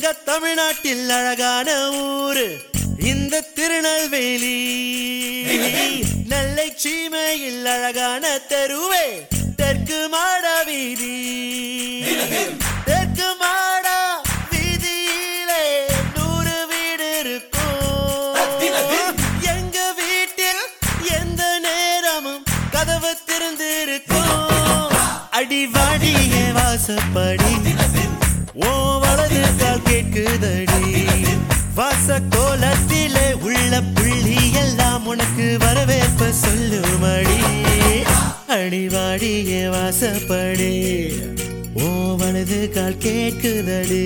தங்க தமிழ்நாட்டில் அழகான ஊரு இந்த திருநெல்வேலி. நெல்லை சீமையில் அழகான தெருவே தெற்கு மாட வீதி. தெற்கு மாட வீதியிலே 100 வீடு இருக்கும். எங்க வீட்டில் எந்த நேரமும் கதவு திறந்திருக்கும். அடிவாடிய வாசப்படி ஓ வலது கால் கேட்குதடி. வாச கோலத்திலே உள்ள புள்ளி எல்லாம் உனக்கு வரவேற்ப சொல்லுமடி. அடிவாடிய வாசப்படி ஓ வலது கால் கேட்குதடி.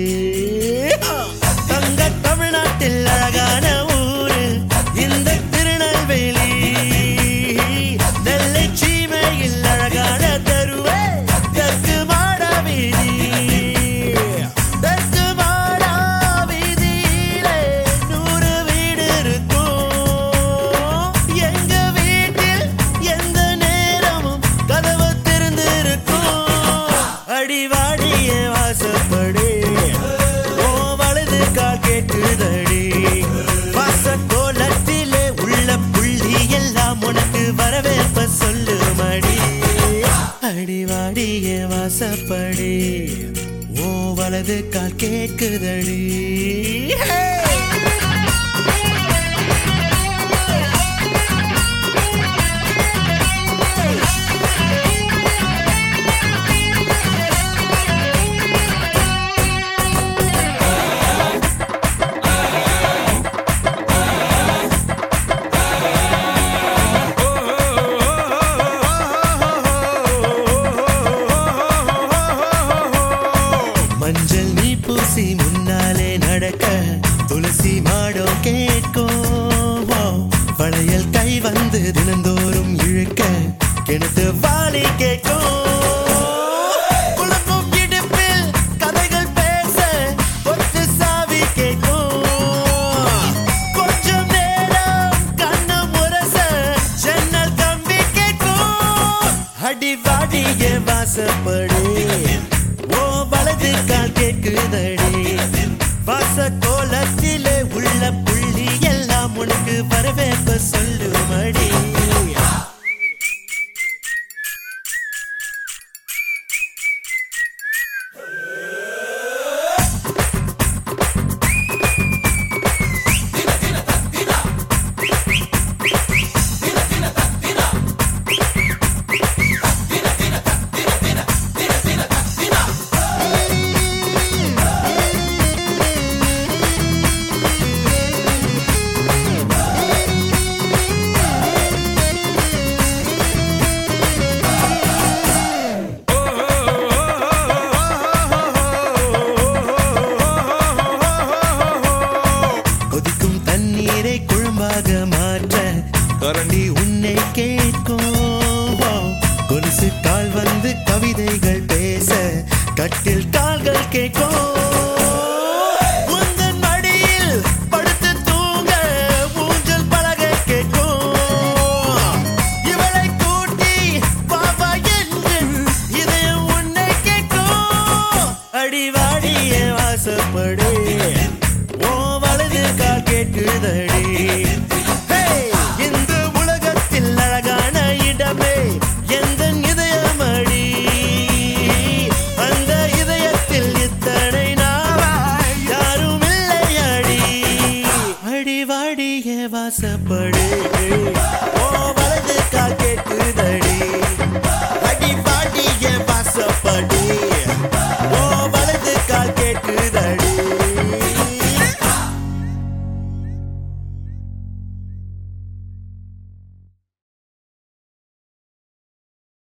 தங்க தமிழ்நாட்டில் அழகான ஊரு இந்த திருநெல்வேலி. நெல்லை சீமையில் அழகான தெருவே தெற்கு மாட வீதி. தெற்கு மாட வீதியிலே 100 வீடு இருக்கும். எங்க வீட்டில் எந்த நேரமும் கதவு திறந்திருக்கும். அடிவாடிய வாசப்படி ஓ வலது கால் கேட்குதடி. வாச கோலத்திலே உள்ள புள்ளி எல்லாம் உனக்கு வரவேற்ப சொல்லுமடி. அடிவாடிய வாசப்படி ஓ வலது கால் கேட்குதடி. மஞ்சள் நீ பூசி முன்னாலே நடக்க துளசி மாடம் கேட்கும். வளையல் கை வந்து தினந்தோறும் இழுக்க கிணத்து வாலி கேட்கும். குழப்பம் இடுப்பில் கதைகள் பேச ஒத்து சாவி கேட்கும். கொஞ்சம் நேரம் கண்ணம் உரச ஜன்னல் கம்பி கேட்கும். அடிவாடிய வாசப்படி ஓ வலது கால் கேட்குதடி. வாச கோலத்திலே உள்ள புள்ளி எல்லாம் உனக்கு வரவேற்ப சொல்லுமடி. தண்ணீரை குழம்பாக மாற்ற கரண்டி உன்னை கேட்கும். கொலுசு கால் வந்து கவிதைகள் பேச கட்டில் கால்கள் கேட்கும். உந்தன் மடியில் படுத்து தூங்க ஊஞ்சல் பலகை கேட்கும். இவளை கூட்டி பாபா என்று இதயம் உன்னை கேட்கும். அடிவாடிய வாசப்படி ஓ வலது கால் கேட்குதடி. இந்த உலகத்தில் அழகான இடமே எந்த இதயமடி. அந்த இதயத்தில் இத்தனை நாளாய் யாரும் இல்லையடி. அடிவாடிய வாசப்படி